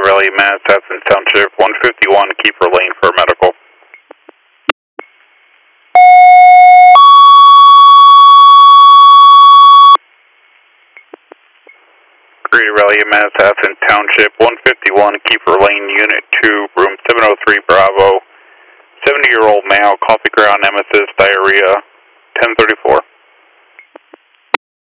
Raleigh, Manhattan Township, 151, Keeper Lane for medical. Greater Raleigh, Manhattan Township, 151, Keeper Lane, Unit 2, room 703, Bravo. 70-year-old male, coffee ground, emesis, diarrhea, 1034.